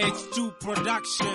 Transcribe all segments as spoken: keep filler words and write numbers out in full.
H two Production.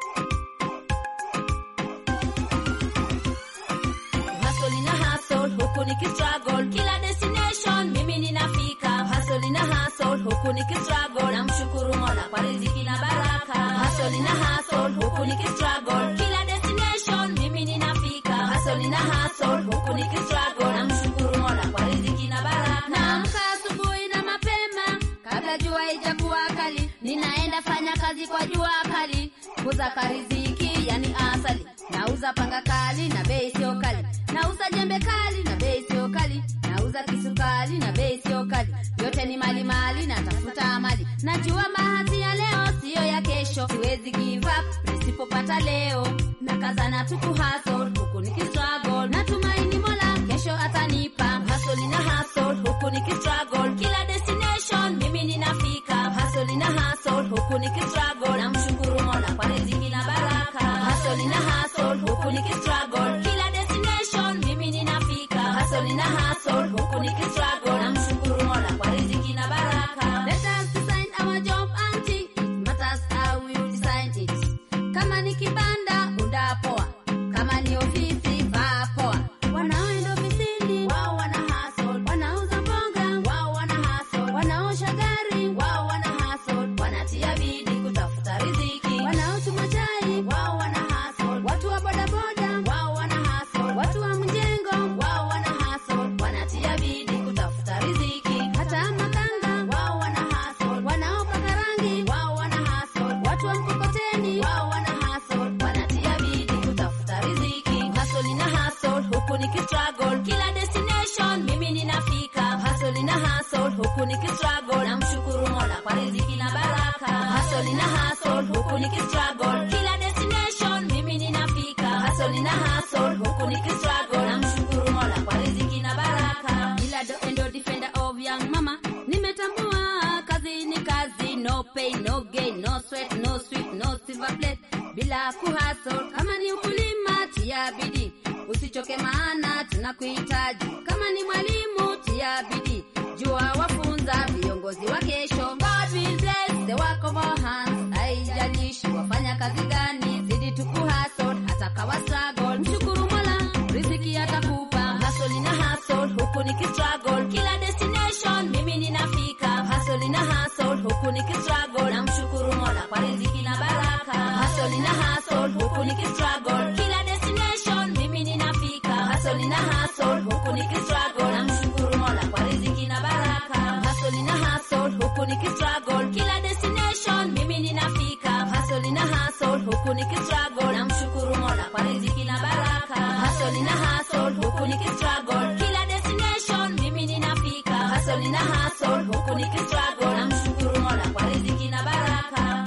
Hustle na hustle, huku nikistruggle, kila destination mimi ninafika. Hustle na hustle, huku nikistruggle, namshukuru Mola kwa riziki na baraka. Hustle na hustle, huku nikistruggle, kila destination mimi ninafika. Hustle na hustle, huku nikistruggle, namshukuru Mola kwa riziki na baraka. Naamka asubuhi na mapema, kabla jua haijakuwa kali, ninaenda fanya kazi kwa jua kali, kuza riziki yani asali. Nauza panga kali na bei sio kali, nauza jembe kali na bei sio kali, nauza kisu kali na bei sio kali. Yote ni mali mali na tafuta mali. Najua bahati ya leo sio ya kesho, siwezi give up nisipopata leo. Nakazana tu kuhustle huku nikistruggle, natumaini Mola kesho atanipa. Hustle na hustle huku nikistruggle, kila destination mimi ninafika. Hustle na hustle huku nikistruggle, namshukuru Mola kwa riziki na baraka. Hustle na hustle huku nikistruggle, kila destination mimi ninafika. Hustle na hustle huku nikistruggle, namshukuru Mola kwa riziki na baraka. Let us design our job and think it matters how we design it. Kama ni kibanda unda poa, kama ni ofisi vaa poa. Wanaoenda ofisini wao wana hustle, wanauza mboga wao wana hustle, wanaosha gari wao wana hustle, wanatia bidii kutafuta riziki. Wanaotuma chai wao wana hustle, watu wa bodaboda wao wana hustle, watu wa mjengo wao wana hustle, wanatia bidii kutafuta riziki. Hata makanga wao wana hustle, wanaopaka rangi wao wana hustle, watu wa mkokoteni wao wana hustle, wanatia bidii kutafuta riziki. Hustle na hustle huku nikistruggle, kila destination mimi ninafika. Hustle na hustle huku nikistruggle, namshukuru Mola kwa riziki na baraka. Hustle na hustle huku nikistruggle, kila destination mimi ninafika. Hustle na hustle huku nikistruggle, namshukuru Mola kwa riziki na baraka. Ila do endo defender of young mama, nimetambua kazi ni kazi, no pain no gain, no sweat no sweet no silver plate. Bila kuhustle kama ni ukulima tia bidii, usichoke maana tunakuhitaji. Kama ni mwalimu tia bidii, jua wafunza viongozi wa kesho. God will bless the work of our hands, haijalishi wafanya kazi gani, zidi tukuhustle hata kawa struggle, mshukuru Mola riziki atakupa. Hustle na hustle huku nikistruggle, kila destination mimi ninafika. Hustle na hustle huku nikistruggle, namshukuru Mola kwa riziki na baraka. Hustle na hustle huku nikistruggle, kila destination mimi ninafika. Hustle na hustle huku nikistruggle, namshukuru Mola kwa riziki na baraka. Hustle na hustle huku nikistruggle, kila destination mimi ninafika. Hustle na hustle huku nikistruggle, namshukuru Mola kwa riziki na baraka. Hustle na hustle huku nikistruggle, kila destination mimi ninafika. Hustle na hustle huku nikistruggle, namshukuru Mola kwa riziki na baraka.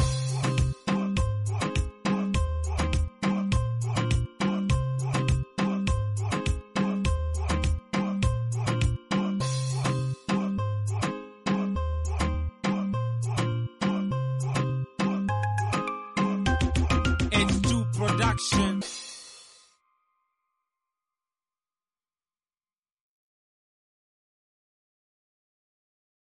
H two Production.